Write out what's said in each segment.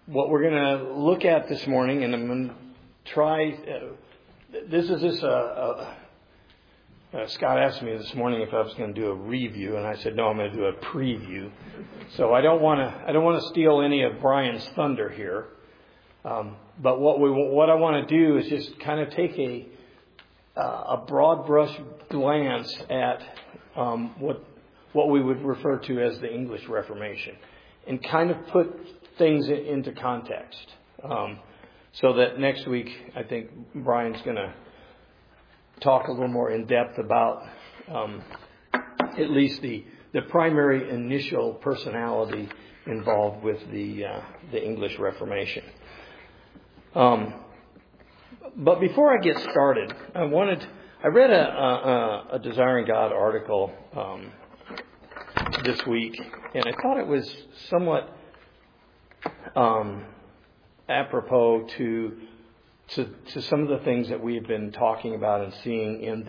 what we're going to look at this morning, and I'm going to try. Scott asked me this morning if I was going to do a review, and I said no, I'm going to do a preview. So I don't want to steal any of Brian's thunder here. But what I want to do is just kind of take a broad brush glance at what we would refer to as the English Reformation, and kind of put things into context, so that next week I think Brian's going to talk a little more in depth about at least the primary initial personality involved with the English Reformation. But before I get started, I read a Desiring God article this week, and I thought it was somewhat apropos to some of the things that we've been talking about and seeing in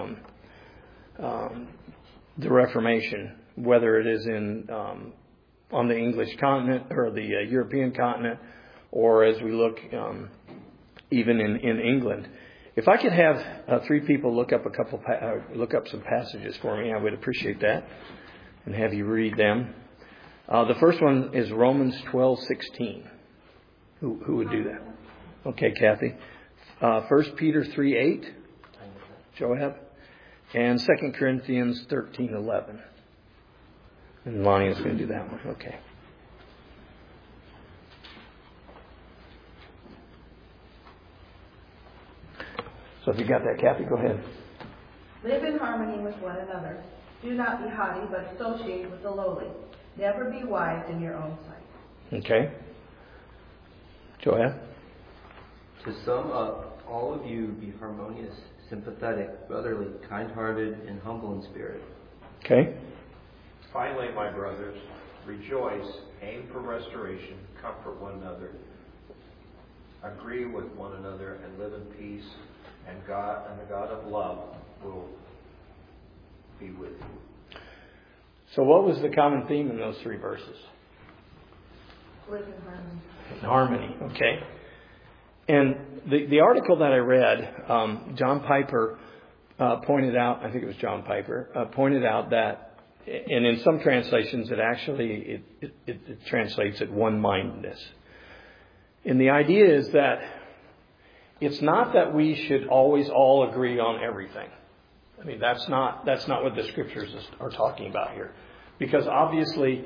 the Reformation, whether it is on the English continent or the European continent, or as we look even in England. If I could have three people look up some passages for me, I would appreciate that, and have you read them. The first one is Romans 12:16. Who would do that? Okay, Kathy. 1 Peter 3:8. Joab. And 2 Corinthians 13:11. And Lonnie is going to do that one. Okay. So if you got that, Kathy, go ahead. Live in harmony with one another. Do not be haughty, but associate with the lowly. Never be wise in your own sight. Okay. Joab? To sum up, all of you be harmonious, sympathetic, brotherly, kind-hearted, and humble in spirit. Okay. Finally, my brothers, rejoice, aim for restoration, comfort one another, agree with one another, and live in peace, and the God of love will be with you. So what was the common theme in those three verses? Live in harmony. In harmony, okay. And the article that I read, John Piper pointed out, I think it was John Piper, pointed out that, and in some translations it actually it translates it one-mindedness. And the idea is that it's not that we should always all agree on everything. I mean, that's not what the scriptures are talking about here. Because obviously,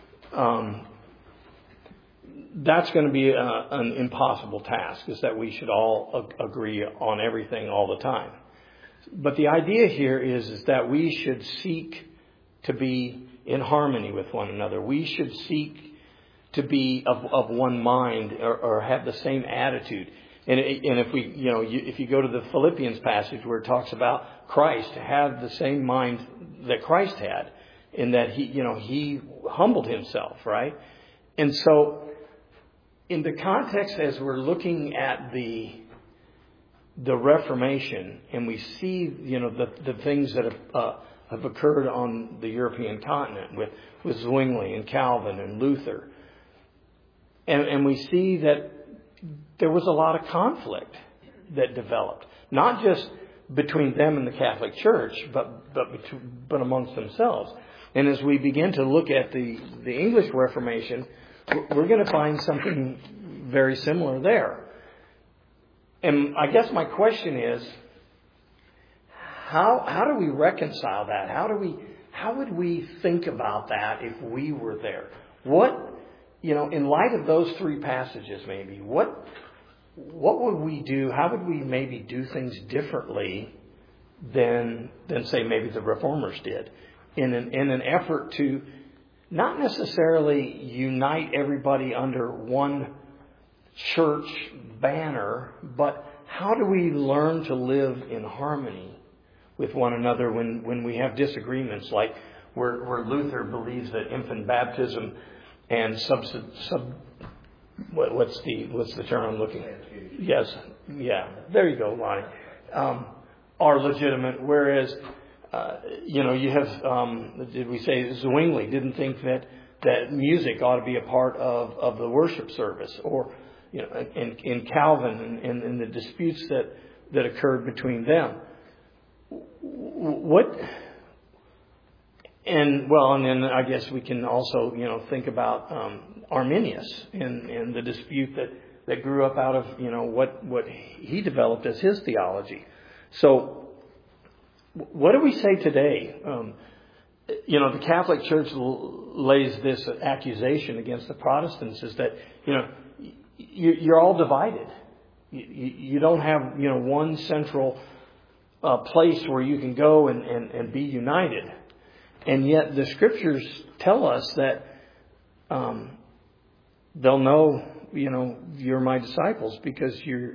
that's going to be an impossible task, is that we should all agree on everything all the time. But the idea here is that we should seek to be in harmony with one another. We should seek to be of one mind, or have the same attitude. And if you go to the Philippians passage where it talks about Christ, to have the same mind that Christ had, in that he humbled himself, right? And so, in the context as we're looking at the Reformation, and we see the things that have occurred on the European continent with Zwingli and Calvin and Luther, and we see that there was a lot of conflict that developed, not just between them and the Catholic Church, but amongst themselves. And as we begin to look at the English Reformation, we're going to find something very similar there. And I guess my question is, how do we reconcile that? How would we think about that if we were there? In light of those three passages, maybe, what would we do? How would we maybe do things differently than say maybe the Reformers did, in an effort to not necessarily unite everybody under one church banner, but how do we learn to live in harmony with one another when we have disagreements, like where Luther believes that infant baptism and what's the term I'm looking at? Yes, yeah, there you go, Lonnie. Are legitimate, whereas you have did we say Zwingli didn't think that music ought to be a part of the worship service, or in Calvin and the disputes that occurred between them. And then I guess we can also think about Arminius and the dispute that grew up out of what he developed as his theology. So what do we say today? The Catholic Church lays this accusation against the Protestants, is that you're all divided. You don't have one central place where you can go and be united. And yet the Scriptures tell us that they'll know you're my disciples because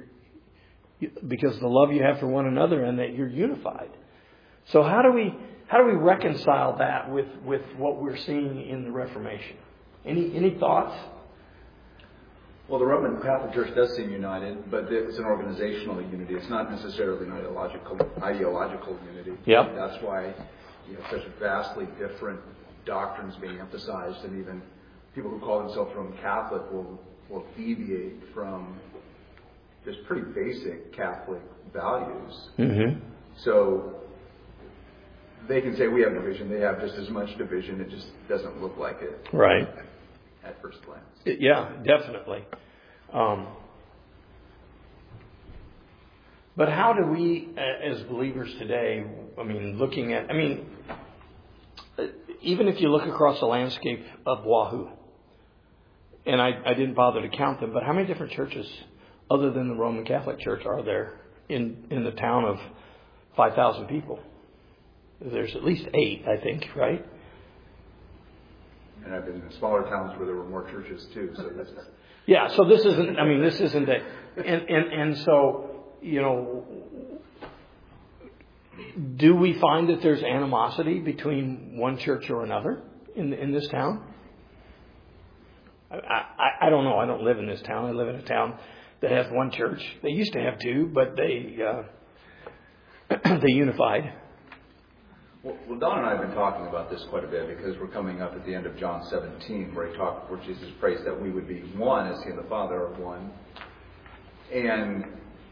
the love you have for one another, and that you're unified. So how do we reconcile that with what we're seeing in the Reformation? Any thoughts? Well, the Roman Catholic Church does seem united, but it's an organizational unity. It's not necessarily an ideological unity. Yep. That's why such vastly different doctrines being emphasized, and even people who call themselves Roman Catholic will deviate from just pretty basic Catholic values. Mm-hmm. So they can say we have division. They have just as much division. It just doesn't look like it. Right. At first glance. Yeah, definitely. But how do we, as believers today, even if you look across the landscape of Wahoo, and I didn't bother to count them, but how many different churches other than the Roman Catholic Church are there in the town of 5,000 people? There's at least 8, I think, right? And I've been in smaller towns where there were more churches too. So this is. Yeah. So this isn't and so do we find that there's animosity between one church or another in this town? I don't know. I don't live in this town. I live in a town that has one church. They used to have 2, but they unified. Well, Don and I have been talking about this quite a bit because we're coming up at the end of John 17, where Jesus prays that we would be one as He and the Father are one. And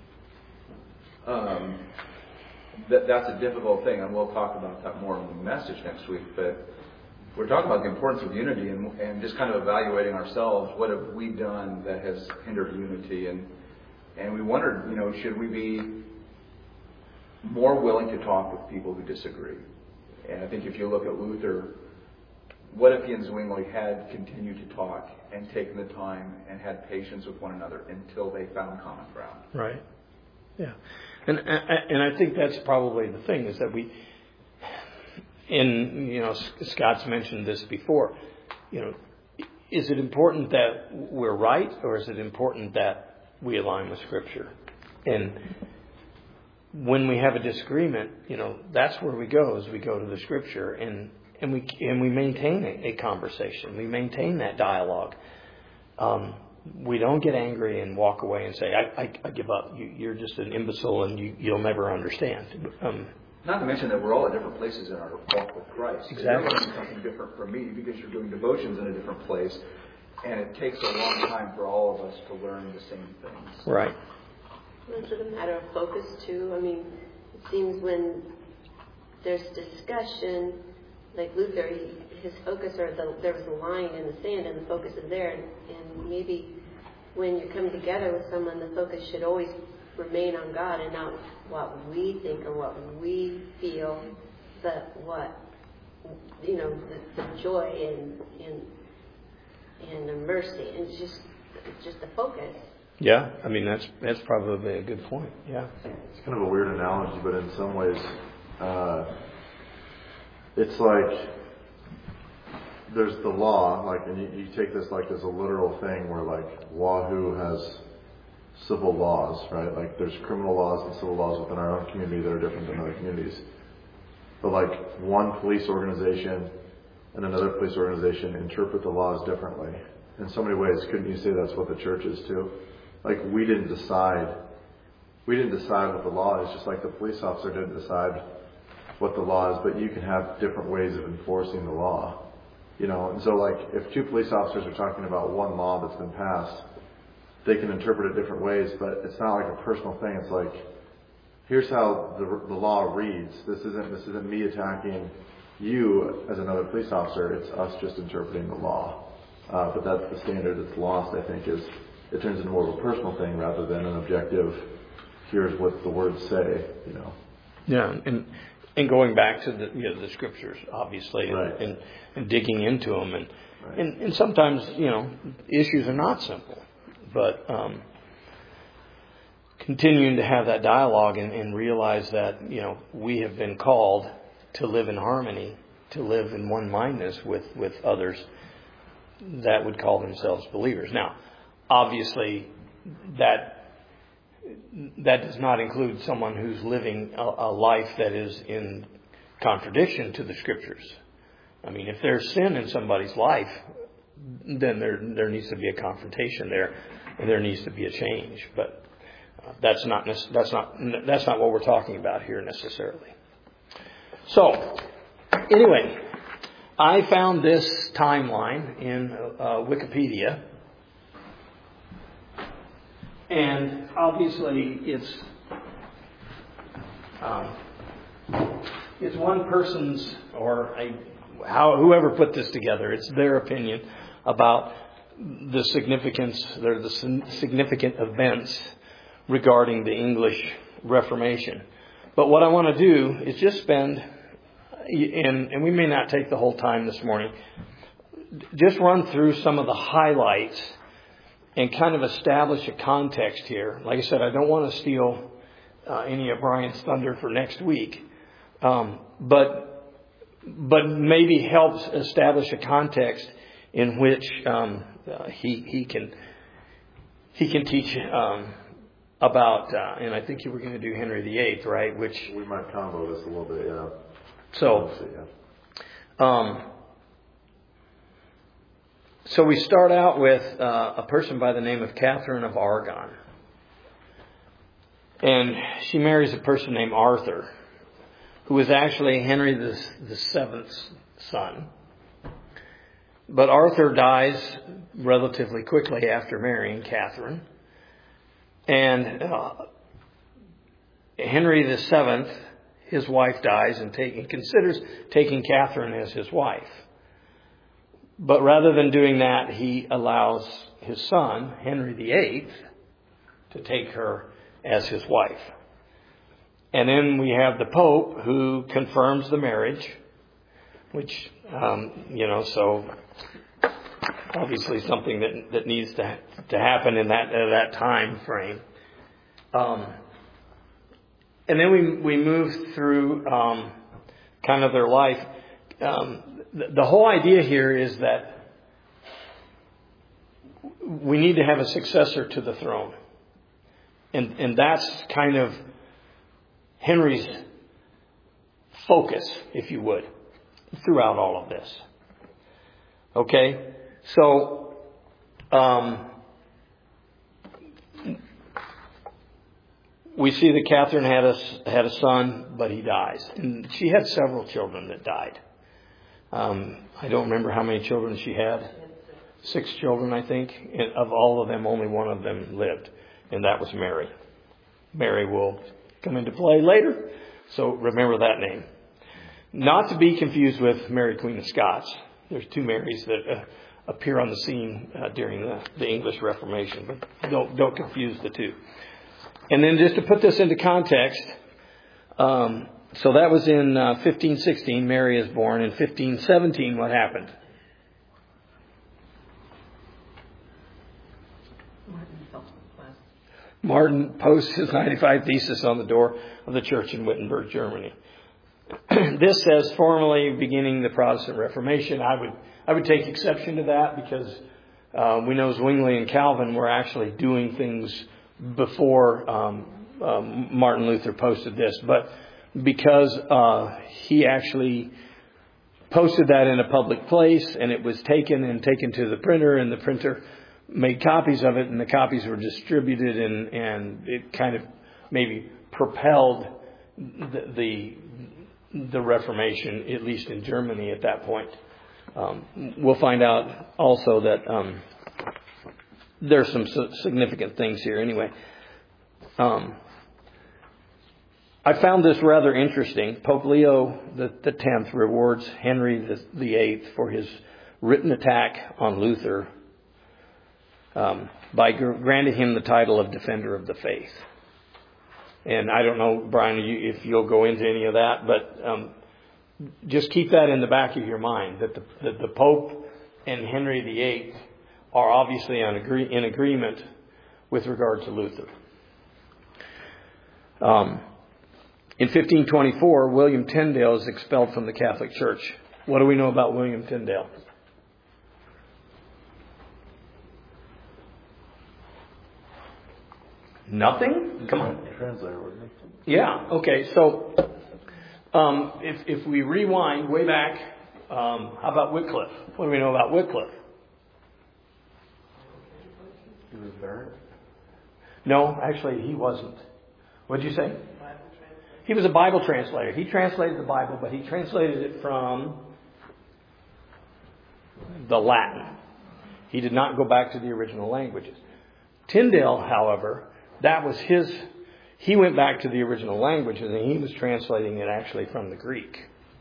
that's a difficult thing, and we'll talk about that more in the message next week. But we're talking about the importance of unity and just kind of evaluating ourselves. What have we done that has hindered unity? And we wondered, should we be more willing to talk with people who disagree? And I think if you look at Luther, what if he and Zwingli had continued to talk and taken the time and had patience with one another until they found common ground? Right. Yeah. And I think that's probably the thing, is that Scott's mentioned this before, is it important that we're right, or is it important that we align with Scripture? And when we have a disagreement, that's where we go, is we go to the Scripture and we maintain a conversation. We maintain that dialogue. We don't get angry and walk away and say, I give up. You're just an imbecile and you'll never understand. Not to mention that we're all at different places in our walk with Christ. Exactly. You're learning something different from me because you're doing devotions in a different place. And it takes a long time for all of us to learn the same things. Right. Well, it's a matter of focus, too. It seems when there's discussion, like Luther, his focus, there was a line in the sand and the focus is there. And maybe when you come together with someone, the focus should always remain on God and not what we think or what we feel, but what, the joy and the mercy, and just the focus. Yeah, that's probably a good point. Yeah. It's kind of a weird analogy, but in some ways, it's like there's the law, and you take this as a literal thing where Wahoo has civil laws, right? There's criminal laws and civil laws within our own community that are different than other communities. But one police organization and another police organization interpret the laws differently. In so many ways, couldn't you say that's what the church is too? We didn't decide what the law is, just like the police officer didn't decide what the law is, but you can have different ways of enforcing the law. And so like if two police officers are talking about one law that's been passed, they can interpret it different ways, but it's not like a personal thing. It's like, here's how the law reads. This isn't me attacking you as another police officer. It's us just interpreting the law. But that's the standard that's lost, I think, is it turns into more of a personal thing rather than an objective, here's what the words say, Yeah, and going back to the scriptures, obviously, right. and digging into them. Right. And sometimes, issues are not simple. But continuing to have that dialogue and realize that, we have been called to live in harmony, to live in one-mindedness with others that would call themselves believers. Now, obviously, that does not include someone who's living a life that is in contradiction to the Scriptures. I mean, if there's sin in somebody's life, then there needs to be a confrontation there, and there needs to be a change. But that's not what we're talking about here necessarily. So, anyway, I found this timeline in Wikipedia, and obviously it's one person's whoever put this together. It's their opinion about the significance, the significant events regarding the English Reformation. But what I want to do is just spend, and we may not take the whole time this morning, just run through some of the highlights and kind of establish a context here. Like I said, I don't want to steal any of Brian's thunder for next week, but maybe helps establish a context in which he can teach about, and I think you were going to do Henry VIII, right? Which we might combo this a little bit, yeah. So we start out with a person by the name of Catherine of Aragon, and she marries a person named Arthur, who was actually Henry VII's son. But Arthur dies relatively quickly after marrying Catherine. And Henry VII, his wife, dies and considers taking Catherine as his wife. But rather than doing that, he allows his son, Henry VIII, to take her as his wife. And then we have the Pope who confirms the marriage, which, so obviously something that needs to happen in that time frame. And then we move through kind of their life. The whole idea here is that we need to have a successor to the throne. And that's kind of Henry's focus, if you would, throughout all of this. Okay? So, we see that Catherine had a son, but he dies. And she had several children that died. I don't remember how many children she had. 6 children, I think. And of all of them, only one of them lived. And that was Mary. Mary will come into play later. So remember that name. Not to be confused with Mary, Queen of Scots. There's 2 Marys that appear on the scene during the English Reformation. But don't confuse the 2. And then just to put this into context, so that was in 1516, Mary is born. In 1517, what happened? Martin posts his 95 Thesis on the door of the church in Wittenberg, Germany. This says formally beginning the Protestant Reformation. I would take exception to that because we know Zwingli and Calvin were actually doing things before Martin Luther posted this. But because he actually posted that in a public place and it was taken to the printer, and the printer made copies of it, and the copies were distributed, and it kind of maybe propelled the Reformation, at least in Germany at that point. we'll find out also that there's some significant things here. Anyway, I found this rather interesting. Pope Leo the Tenth rewards Henry the Eighth for his written attack on Luther by granting him the title of Defender of the Faith. And I don't know, Brian, if you'll go into any of that, but just keep that in the back of your mind, that the Pope and Henry VIII are obviously in agreement with regard to Luther. In 1524, William Tyndale is expelled from the Catholic Church. What do we know about William Tyndale? Nothing? Come on. Translator, wasn't he? Yeah. Okay. So, if we rewind way back, how about Wycliffe? What do we know about Wycliffe? He was buried? No, actually, he wasn't. What did you say? He was a Bible translator. He translated the Bible, but he translated it from the Latin. He did not go back to the original languages. Tyndale, however, that was he went back to the original languages and he was translating it actually from the Greek.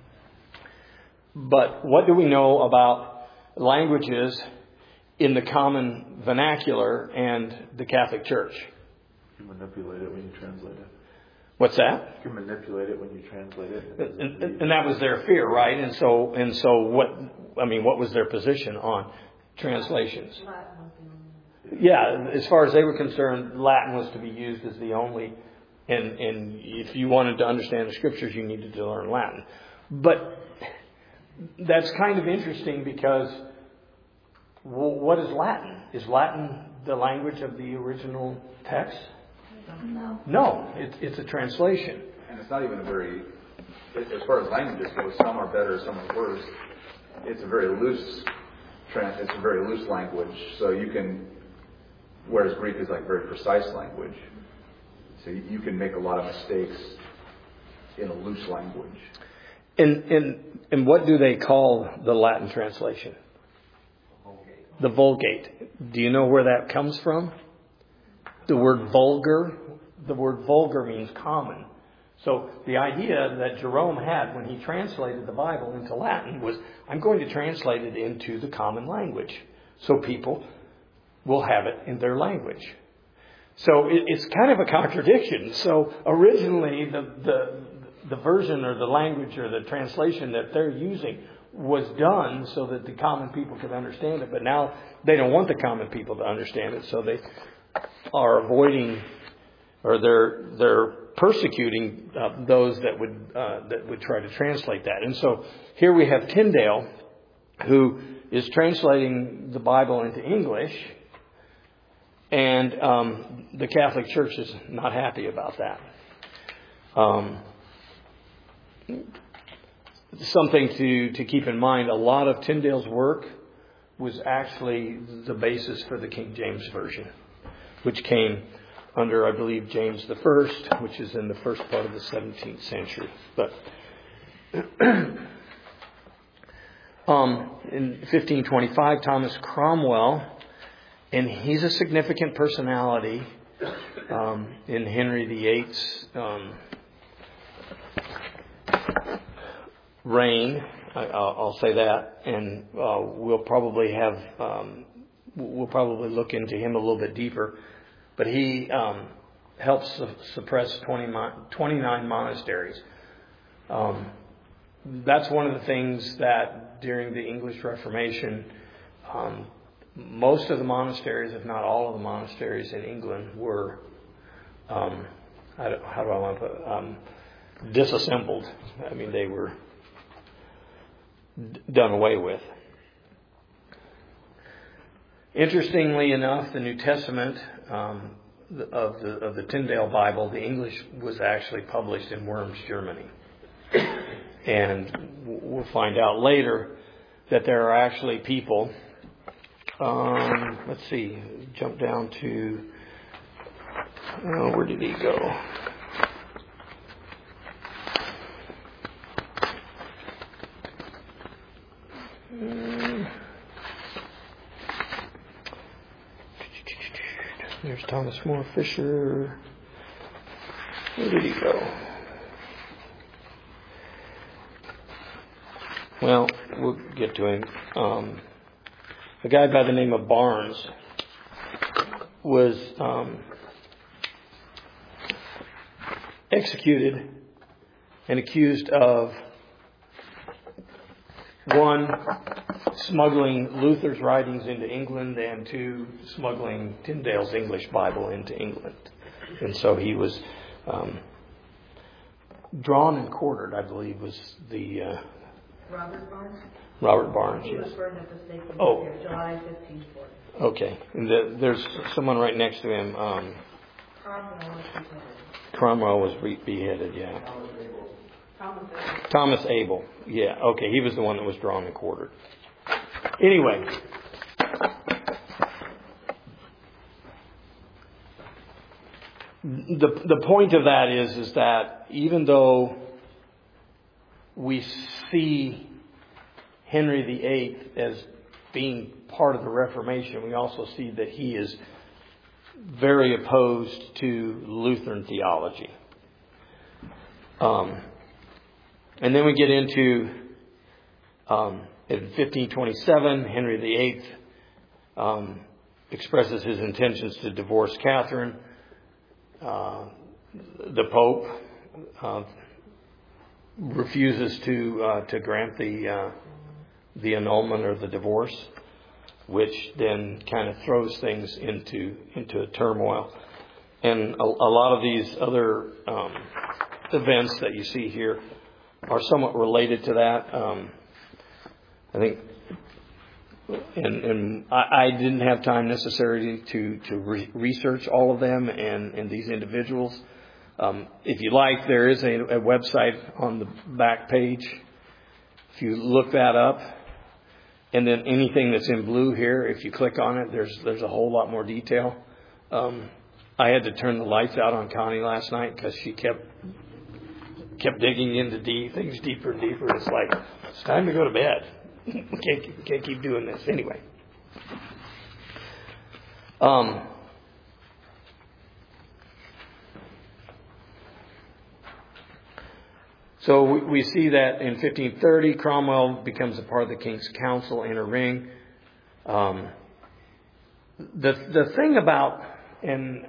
But what do we know about languages in the common vernacular and the Catholic Church? You manipulate it when you translate it. What's that? You can manipulate it when you translate it. And that was their fear, right? And so what was their position on translations? Yeah, as far as they were concerned, Latin was to be used as the only, and if you wanted to understand the Scriptures, you needed to learn Latin. But that's kind of interesting because what is Latin? Is Latin the language of the original text? No, it's a translation. And it's not even a very, as far as languages go, some are better, some are worse. It's a very loose language. So you can, whereas Greek is like very precise language. So you can make a lot of mistakes in a loose language. And what do they call the Latin translation? The Vulgate. Do you know where that comes from? The word vulgar. The word vulgar means common. So the idea that Jerome had when he translated the Bible into Latin was, I'm going to translate it into the common language so people will have it in their language. So it's kind of a contradiction. So originally the version or the language or the translation that they're using was done so that the common people could understand it. But now they don't want the common people to understand it, so they are avoiding, or they're persecuting those that would try to translate that. And so here we have Tyndale, who is translating the Bible into English, and the Catholic Church is not happy about that. Something to keep in mind, a lot of Tyndale's work was actually the basis for the King James Version, which came under, I believe, James I, which is in the first part of the 17th century. But in 1525, Thomas Cromwell, and he's a significant personality in Henry VIII's reign. I'll say that, and we'll probably look into him a little bit deeper. But he helps suppress 29 monasteries. That's one of the things that during the English Reformation, most of the monasteries, if not all of the monasteries in England, were disassembled. I mean, they were done away with. Interestingly enough, the New Testament of the Tyndale Bible, the English was actually published in Worms, Germany. And we'll find out later that there are actually people, let's see, jump down to, where did he go? There's Thomas More Fisher. Where did he go? Well, we'll get to him. A guy by the name of Barnes was executed and accused of, one, smuggling Luther's writings into England, and two, smuggling Tyndale's English Bible into England. And so he was drawn and quartered, I believe, was the... Robert Barnes? Robert Barnes, He yes. was burned at the stake in July 1540. Okay. And there's someone right next to him. Cromwell was beheaded, yeah. Thomas Abel. Yeah, okay. He was the one that was drawn and quartered. Anyway. The point of that is that even though we see Henry VIII as being part of the Reformation, we also see that he is very opposed to Lutheran theology. And then we get into, in 1527, Henry VIII expresses his intentions to divorce Catherine. The Pope refuses to grant the annulment or the divorce, which then kind of throws things into a turmoil. And a lot of these other events that you see here are somewhat related to that. I think, and I didn't have time necessarily to research all of them and these individuals. If you like, there is a website on the back page. If you look that up, and then anything that's in blue here, if you click on it, there's a whole lot more detail. I had to turn the lights out on Connie last night because she kept digging into things deeper and deeper. It's like, it's time to go to bed. Can't keep doing this anyway. So we see that in 1530, Cromwell becomes a part of the King's Council, Inner Ring. The thing about, and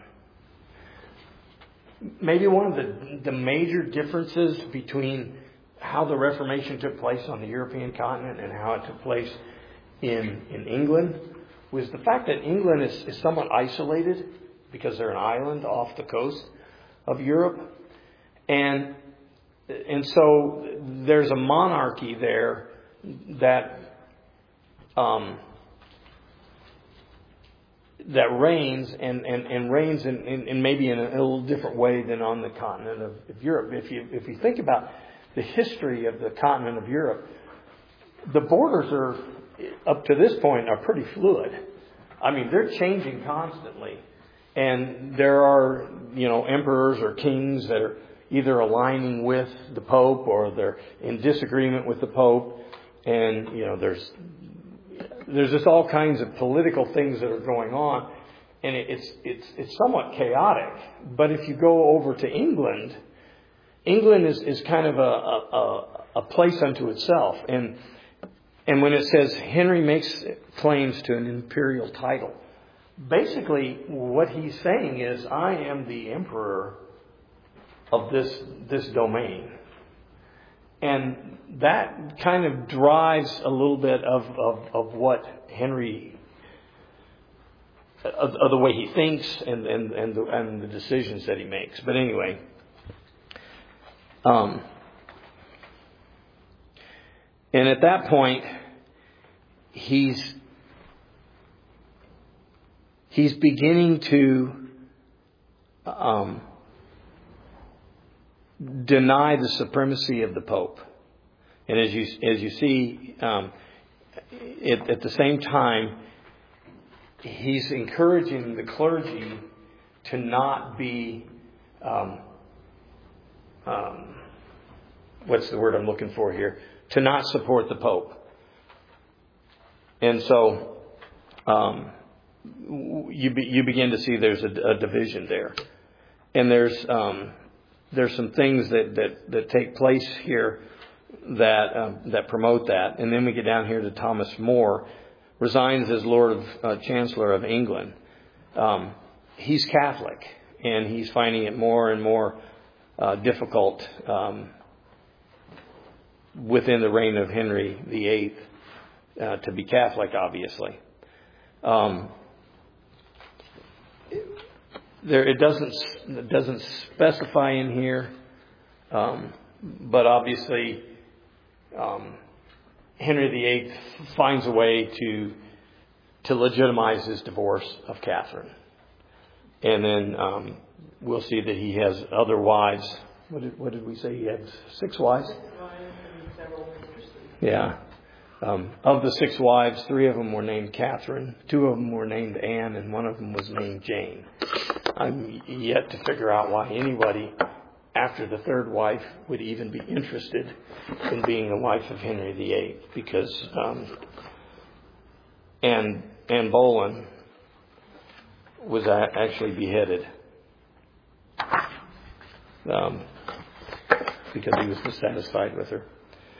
maybe one of the major differences between how the Reformation took place on the European continent and how it took place in England was the fact that England is somewhat isolated because they're an island off the coast of Europe. And so there's a monarchy there that reigns and reigns in maybe in a little different way than on the continent of Europe. If you think about the history of the continent of Europe, the borders are, up to this point, are pretty fluid. I mean, they're changing constantly. And there are, emperors or kings that are either aligning with the Pope or they're in disagreement with the Pope. And, there's just all kinds of political things that are going on. And it's somewhat chaotic. But if you go over to England is kind of a place unto itself. And when it says Henry makes claims to an imperial title, basically what he's saying is, I am the emperor of this domain. And that kind of drives a little bit of what Henry, of the way he thinks and the decisions that he makes. But anyway, and at that point, he's beginning to deny the supremacy of the Pope. And as you see, at the same time, he's encouraging the clergy to not be, what's the word I'm looking for here? To not support the Pope. And so, you begin to see there's a division there, and there's some things that take place here that promote that. And then we get down here to Thomas More, resigns as Lord Chancellor of England. He's Catholic, and he's finding it more and more difficult within the reign of Henry VIII to be Catholic, obviously. It doesn't specify in here, but obviously Henry VIII finds a way to legitimize his divorce of Catherine, and then we'll see that he has other wives. What did we say? He had 6 wives. Yeah. Of the 6 wives, 3 of them were named Catherine, 2 of them were named Anne, and 1 of them was named Jane. I'm yet to figure out why anybody after the 3rd wife would even be interested in being the wife of Henry VIII, because Anne Boleyn was actually beheaded because he was dissatisfied with her.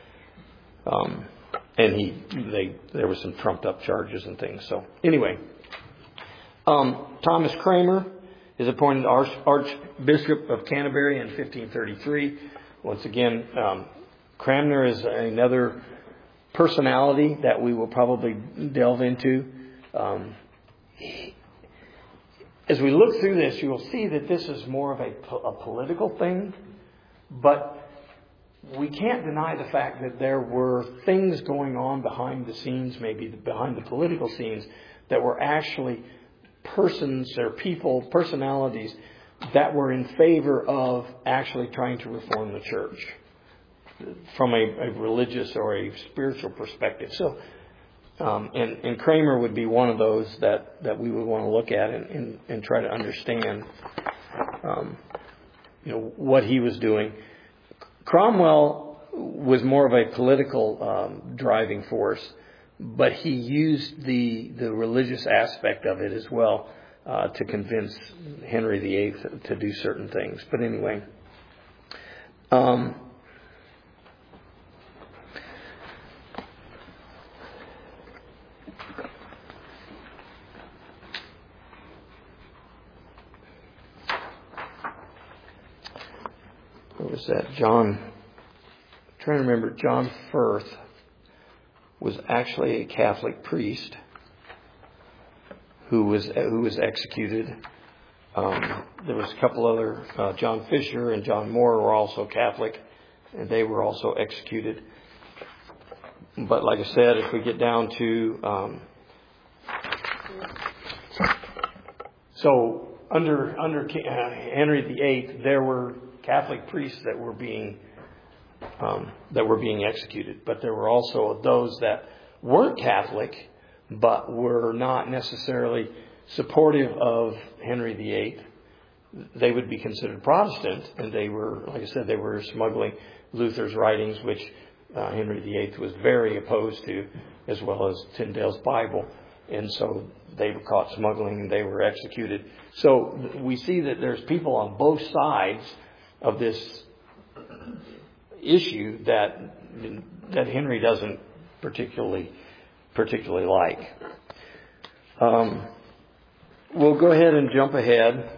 And there were some trumped up charges and things. So anyway, Thomas Cranmer is appointed Archbishop of Canterbury in 1533. Once again, Cranmer is another personality that we will probably delve into. As we look through this, you will see that this is more of a political thing, but we can't deny the fact that there were things going on behind the scenes, maybe behind the political scenes, that were actually persons or people, personalities that were in favor of actually trying to reform the church from a religious or a spiritual perspective. So, and Cranmer would be one of those that we would want to look at and try to understand, what he was doing. Cromwell was more of a political driving force, but he used the religious aspect of it as well to convince Henry VIII to do certain things. But anyway, what was that? I'm trying to remember. John Firth was actually a Catholic priest who was executed. There was a couple other, John Fisher and John Moore were also Catholic, and they were also executed. But like I said, if we get down to so under Henry VIII, there were Catholic priests that were being executed, but there were also those that weren't Catholic, but were not necessarily supportive of Henry VIII. They would be considered Protestant, and they were, like I said, they were smuggling Luther's writings, which Henry VIII was very opposed to, as well as Tyndale's Bible. And so they were caught smuggling and they were executed. So we see that there's people on both sides of this issue that Henry doesn't particularly like. We'll go ahead and jump ahead.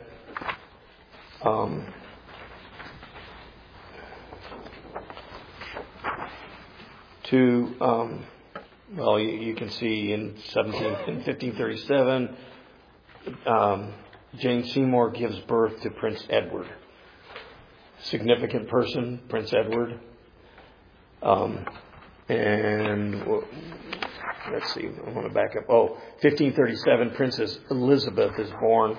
You can see in 1537, Jane Seymour gives birth to Prince Edward. Significant person, Prince Edward. And let's see, I want to back up. 1537, Princess Elizabeth is born.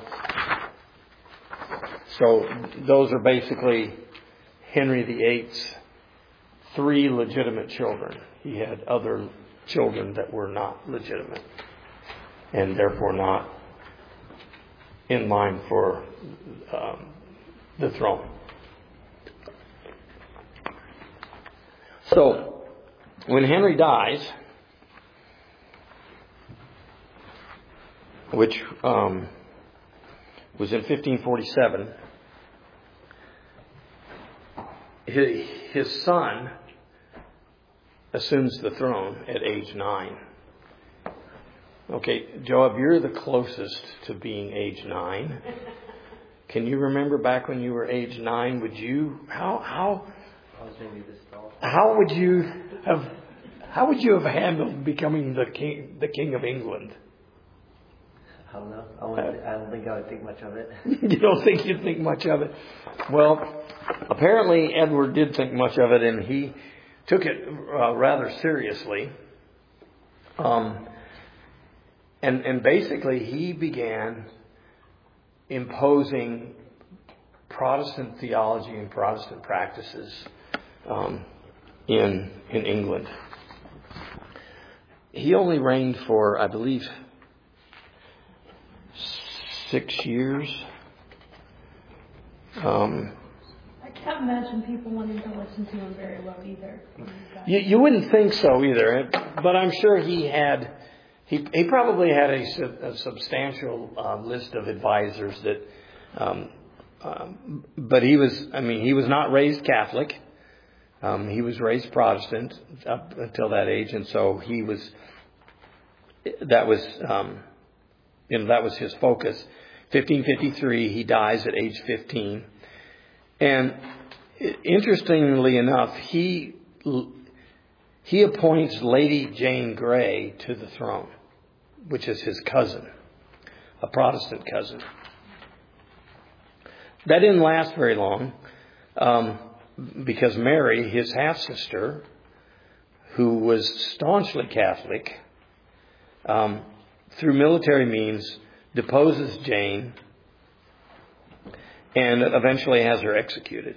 So those are basically Henry VIII's 3 legitimate children. He had other children that were not legitimate and therefore not in line for the throne. So when Henry dies, which was in 1547. His son assumes the throne at age 9. Okay, Joab, you're the closest to being age 9. Can you remember back when you were age 9? Would you how would you have handled becoming the king of England? I don't know. I don't think I would think much of it. You don't think you'd think much of it? Well, apparently Edward did think much of it, and he took it rather seriously. And basically he began imposing Protestant theology and Protestant practices in England. He only reigned for, I believe, 6 years. I can't imagine people wanting to listen to him very well either. You wouldn't think so either, but I'm sure he had. He probably had a substantial list of advisors that. But he was not raised Catholic. He was raised Protestant up until that age, and so he was. That was his focus. 1553, he dies at age 15. And interestingly enough, he appoints Lady Jane Grey to the throne, which is his cousin, a Protestant cousin. That didn't last very long, because Mary, his half-sister, who was staunchly Catholic, through military means, deposes Jane and eventually has her executed.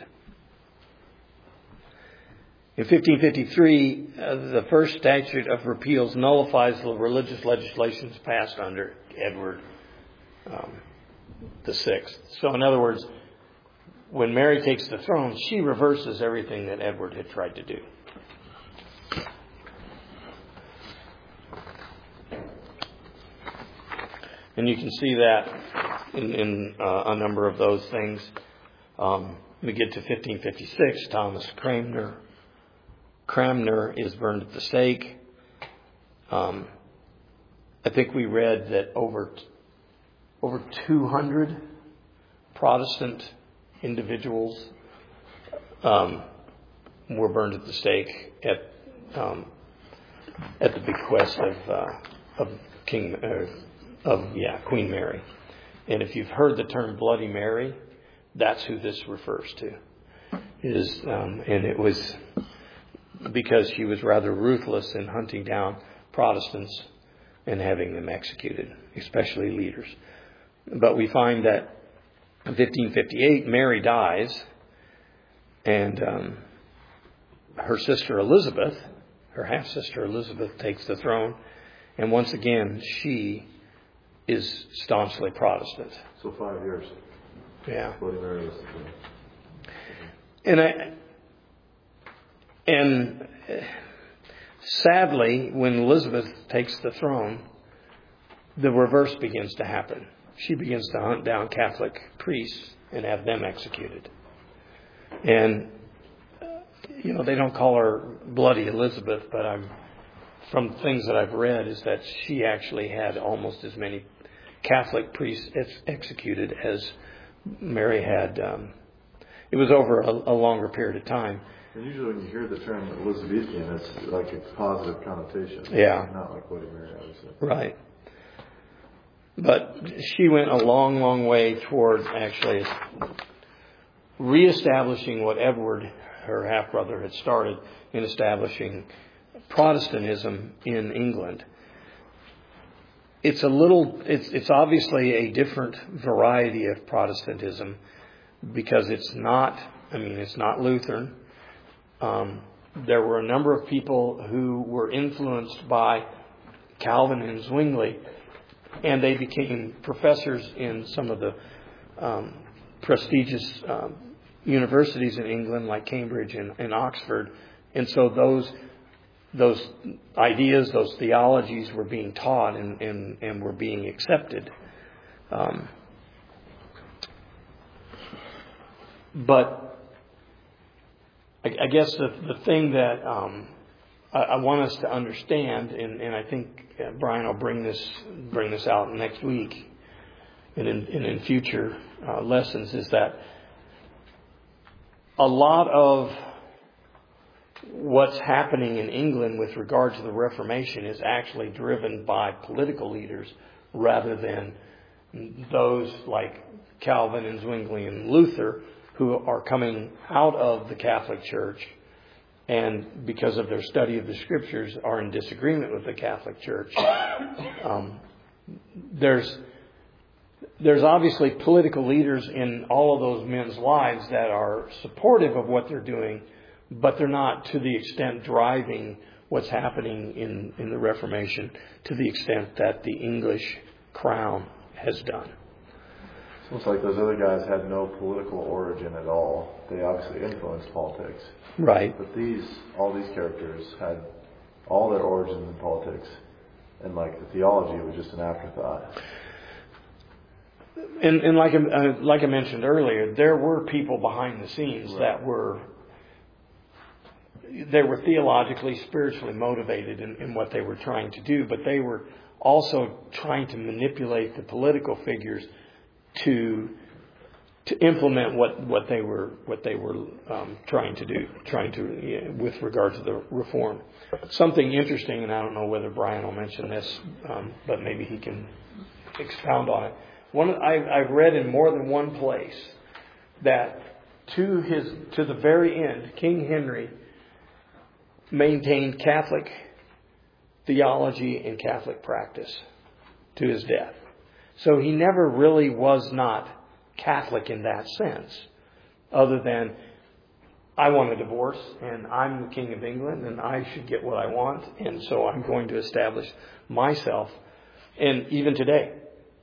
In 1553, the first statute of repeals nullifies the religious legislations passed under Edward the Sixth. So in other words, when Mary takes the throne, she reverses everything that Edward had tried to do. And you can see that in a number of those things. We get to 1556, Thomas Cranmer is burned at the stake. I think we read that over 200 Protestant individuals were burned at the stake at the bequest of Queen Mary. And if you've heard the term Bloody Mary, that's who this refers to. And it was because she was rather ruthless in hunting down Protestants and having them executed, especially leaders. But we find that in 1558, Mary dies, and her sister Elizabeth, her half-sister Elizabeth, takes the throne. And once again, she is staunchly Protestant. So 5 years. Yeah. Bloody Mary was the thing. And sadly, when Elizabeth takes the throne, the reverse begins to happen. She begins to hunt down Catholic priests and have them executed. And, they don't call her Bloody Elizabeth, but from things that I've read is that she actually had almost as many Catholic priests executed as Mary had. It was over a longer period of time. And usually when you hear the term Elizabethan, it's like a positive connotation. Yeah. Not like Bloody Mary, obviously. Right. But she went a long, long way toward actually reestablishing what Edward, her half-brother, had started in establishing Protestantism in England. It's obviously a different variety of Protestantism because it's not Lutheran. There were a number of people who were influenced by Calvin and Zwingli, and they became professors in some of the prestigious universities in England, like Cambridge and Oxford. And so those ideas, those theologies were being taught and were being accepted. But I guess the thing that I want us to understand, and I think Brian will bring this out next week and in future lessons, is that a lot of what's happening in England with regard to the Reformation is actually driven by political leaders rather than those like Calvin and Zwingli and Luther, who are coming out of the Catholic Church and because of their study of the Scriptures are in disagreement with the Catholic Church. There's obviously political leaders in all of those men's lives that are supportive of what they're doing, but they're not to the extent driving what's happening in the Reformation to the extent that the English crown has done. It's almost like those other guys had no political origin at all. They obviously influenced politics. Right. But all these characters had all their origins in politics. And like the theology was just an afterthought. And like I mentioned earlier, there were people behind the scenes that were theologically, spiritually motivated in what they were trying to do, but they were also trying to manipulate the political figures to implement what they were trying to do, with regard to the reform. Something interesting, and I don't know whether Brian will mention this, but maybe he can expound on it. I've read in more than one place that to the very end, King Henry maintained Catholic theology and Catholic practice to his death. So he never really was not Catholic in that sense, other than I want a divorce and I'm the King of England and I should get what I want, and so I'm going to establish myself. And even today,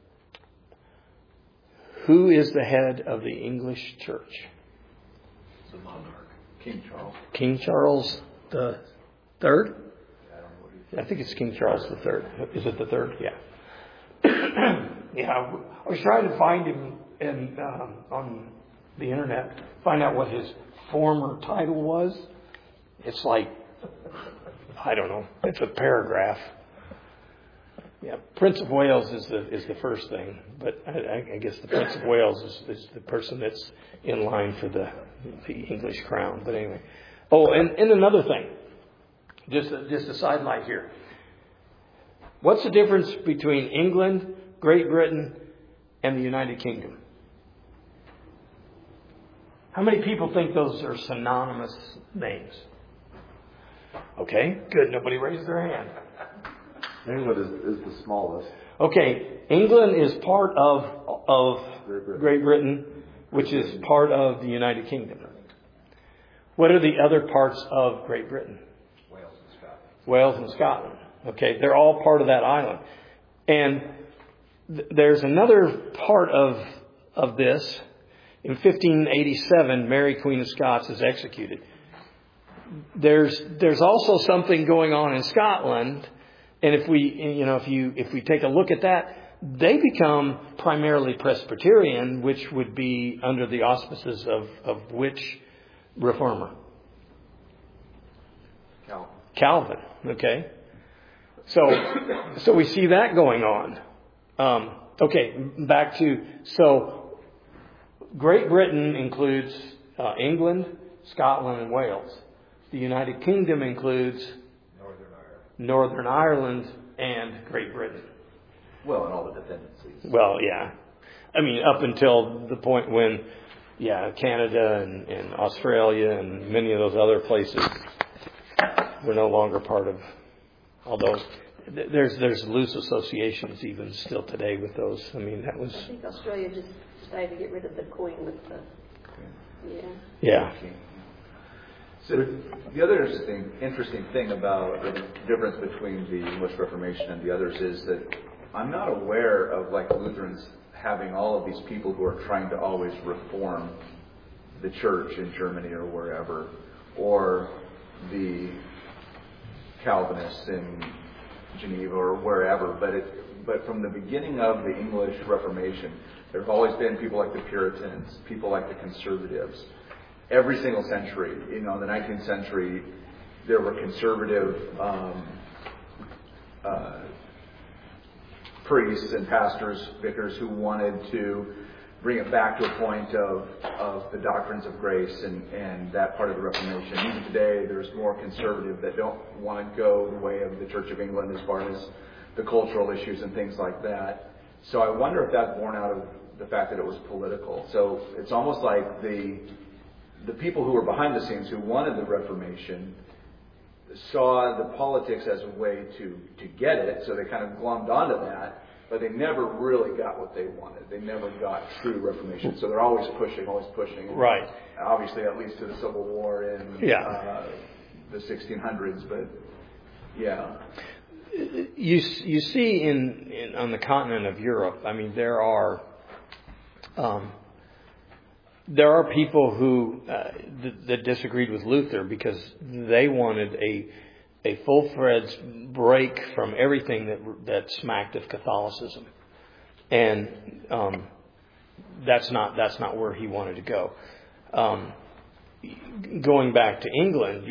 who is the head of the English Church? The monarch, King Charles. King Charles the Third? I think it's King Charles the Third. Is it the third? Yeah. Yeah, I was trying to find him on the internet, find out what his former title was. It's like, I don't know, it's a paragraph. Yeah, Prince of Wales is the first thing, but I guess the Prince of Wales is the person that's in line for the English crown. But anyway, and another thing, just a sidelight here. What's the difference between England, Great Britain, and the United Kingdom? How many people think those are synonymous names? Okay, good. Nobody raised their hand. England is the smallest. Okay, England is part of Great Britain, which is part of the United Kingdom. What are the other parts of Great Britain? Wales and Scotland. Okay, they're all part of that island. And there's another part of this. In 1587, Mary, Queen of Scots, is executed. There's also something going on in Scotland, and if we take a look at that, they become primarily Presbyterian, which would be under the auspices of which reformer? Calvin. Okay. So we see that going on. Okay, back to, so Great Britain includes England, Scotland, and Wales. The United Kingdom includes Northern Ireland and Great Britain. Well, and all the dependencies. Well, yeah. I mean, up until the point when, Canada and Australia and many of those other places were no longer part of, although there's loose associations even still today with those. I mean, that was... I think Australia just decided to get rid of the coin with the... Yeah. So the other interesting thing about the difference between the English Reformation and the others is that I'm not aware of, like, Lutherans having all of these people who are trying to always reform the church in Germany or wherever, or the Calvinists in Geneva or wherever, but from the beginning of the English Reformation, there have always been people like the Puritans, people like the conservatives. Every single century, in the 19th century, there were conservative priests and pastors, vicars, who wanted to bring it back to a point of the doctrines of grace and that part of the Reformation. Even today, there's more conservative that don't want to go the way of the Church of England as far as the cultural issues and things like that. So I wonder if that's born out of the fact that it was political. So it's almost like the people who were behind the scenes, who wanted the Reformation, saw the politics as a way to get it, so they kind of glommed onto that, but they never really got what they wanted. They never got true Reformation. So they're always pushing. And right. Obviously, that leads to the Civil War in the 1600s, but yeah. You see on the continent of Europe, I mean, there are people who that disagreed with Luther because they wanted a full-fledged break from everything that smacked of Catholicism, and that's not where he wanted to go. Going back to England,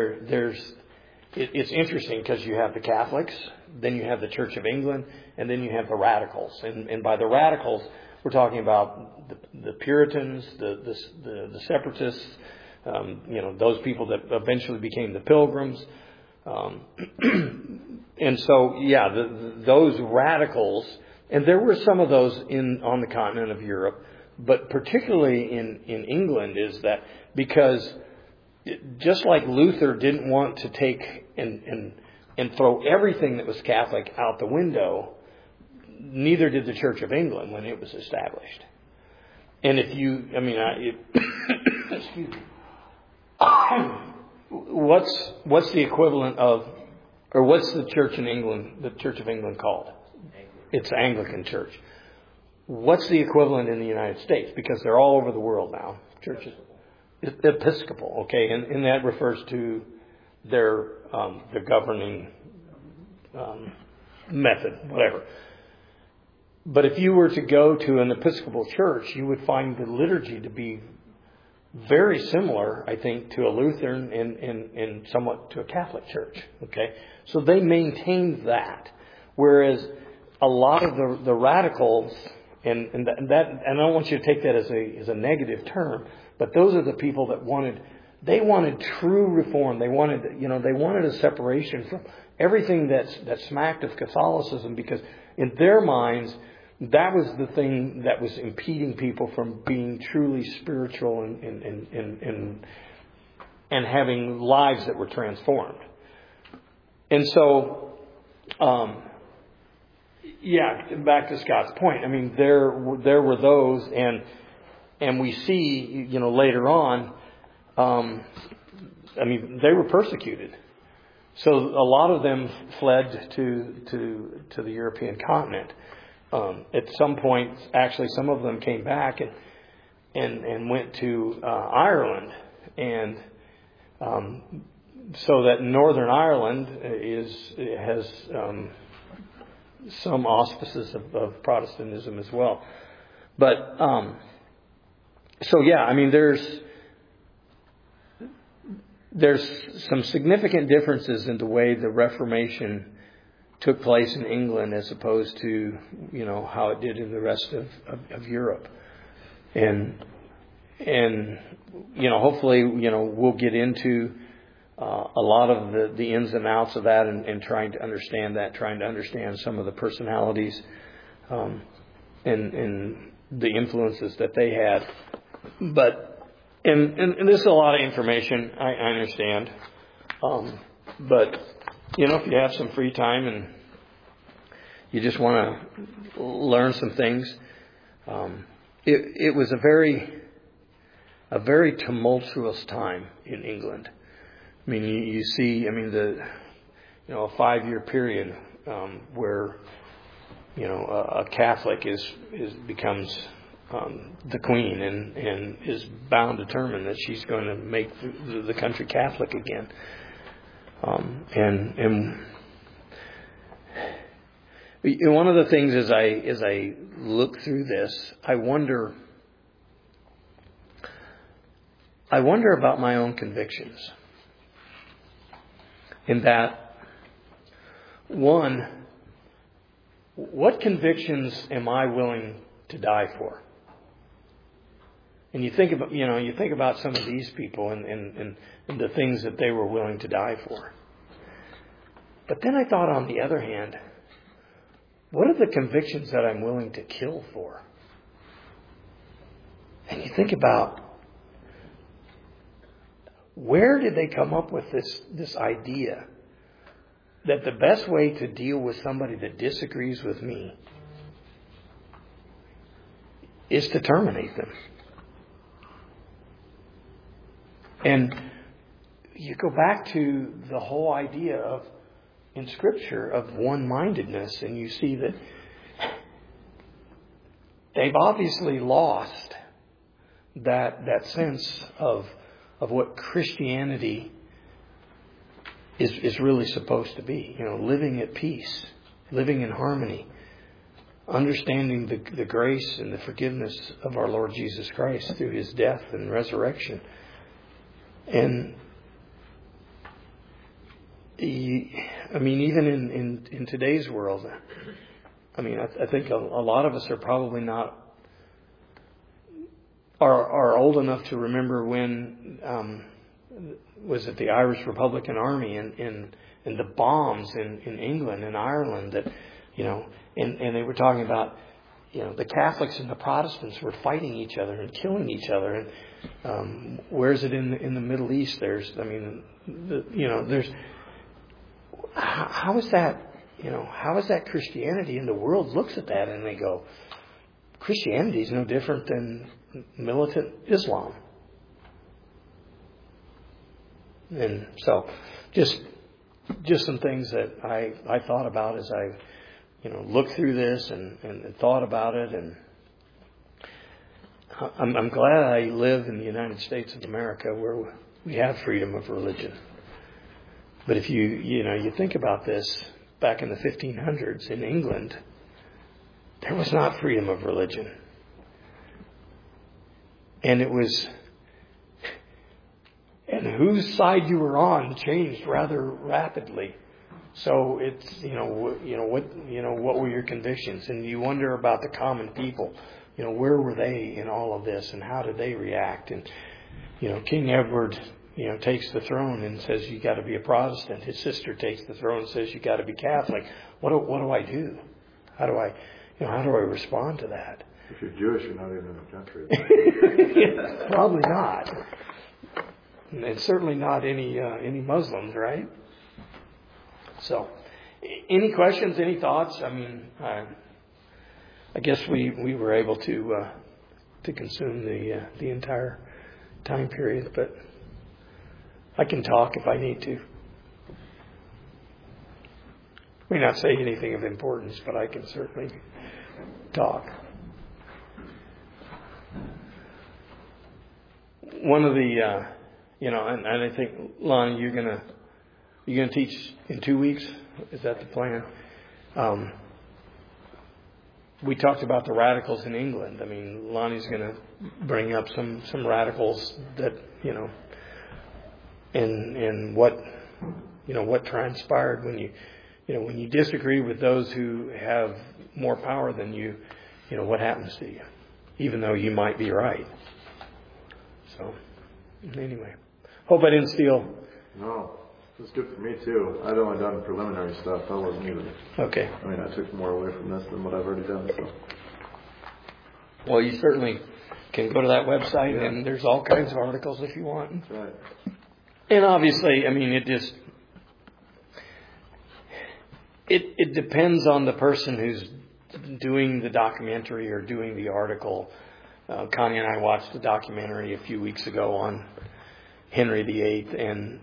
it's interesting because you have the Catholics, then you have the Church of England, and then you have the radicals. And by the radicals, we're talking about the Puritans, the separatists, those people that eventually became the Pilgrims. And so, those radicals, and there were some of those on the continent of Europe, but particularly in England, is that because just like Luther didn't want to take and throw everything that was Catholic out the window, neither did the Church of England when it was established. And excuse me. What's the equivalent of, or what's the Church in England, the Church of England called? It's Anglican Church. What's the equivalent in the United States? Because they're all over the world now. Churches. Episcopal, okay, and that refers to their governing method, whatever. But if you were to go to an Episcopal church, you would find the liturgy to be very similar, I think, to a Lutheran and somewhat to a Catholic church. Okay, so they maintained that, whereas a lot of the radicals, and I don't want you to take that as a negative term, but those are the people that wanted true reform. They wanted a separation from everything that smacked of Catholicism, because in their minds, that was the thing that was impeding people from being truly spiritual and having lives that were transformed. And so, back to Scott's point. I mean, there were those, and we see, later on, they were persecuted. So a lot of them fled to the European continent. At some point, actually, some of them came back and went to Ireland, and so that Northern Ireland has some auspices of Protestantism as well. But there's some significant differences in the way the Reformation took place in England as opposed to, how it did in the rest of Europe. And hopefully, we'll get into a lot of the ins and outs of that and trying to understand some of the personalities and the influences that they had. But, and this is a lot of information, I understand. But, if you have some free time and you just want to learn some things, it was a very tumultuous time in England. I mean, you see, a 5-year period where a Catholic becomes the queen and is bound, determined that she's going to make the country Catholic again. And one of the things as I look through this, I wonder about my own convictions. In that, one, what convictions am I willing to die for? And you think about some of these people and the things that they were willing to die for. But then I thought, on the other hand, what are the convictions that I'm willing to kill for? And you think about, where did they come up with this idea that the best way to deal with somebody that disagrees with me is to terminate them? And you go back to the whole idea of, in Scripture, of one-mindedness, and you see that they've obviously lost that sense of what Christianity is really supposed to be. Living at peace, living in harmony, understanding the grace and the forgiveness of our Lord Jesus Christ through His death and resurrection. And even in today's world, I think a lot of us are probably not are old enough to remember when was it the Irish Republican Army and the bombs in England and Ireland that and they were talking about the Catholics and the Protestants were fighting each other and killing each other, and where is it in the Middle East? There's how is that Christianity? And the world looks at that and they go, Christianity is no different than militant Islam. And so just some things that I thought about as I looked through this and thought about it. And I'm glad I live in the United States of America, where we have freedom of religion. But if you think about this, back in the 1500s in England, there was not freedom of religion. And and whose side you were on changed rather rapidly. So it's what were your convictions? And you wonder about the common people. Where were they in all of this, and how did they react? And King Edward takes the throne and says you got to be a Protestant. His sister takes the throne and says you got to be Catholic. What do I do? How do I respond to that? If you're Jewish, you're not even in the country. Probably not. And certainly not any Muslims, right? So, any questions, any thoughts? I guess we were able to consume the entire time period, but I can talk if I need to. I may not say anything of importance, but I can certainly talk. One of the, and I think, Lonnie, you're gonna teach in 2 weeks. Is that the plan? We talked about the radicals in England. Lonnie's gonna bring up some radicals that and what transpired when you disagree with those who have more power than you. What happens to you, even though you might be right. So, anyway, hope I didn't steal. No, it was good for me too. I'd only done preliminary stuff. I wasn't even. Okay. I took more away from this than what I've already done. So. Well, you certainly can go to that website, and there's all kinds of articles if you want. That's right. And obviously, it depends on the person who's doing the documentary or doing the article. Connie and I watched a documentary a few weeks ago on Henry VIII, and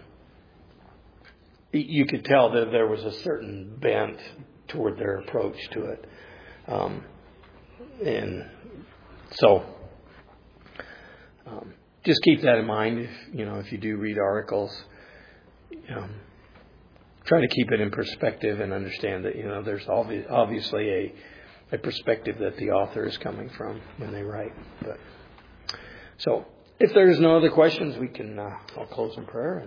you could tell that there was a certain bent toward their approach to it. And so just keep that in mind if you do read articles. try to keep it in perspective and understand that, there's obviously a perspective that the author is coming from when they write. So if there's no other questions, I'll close in prayer.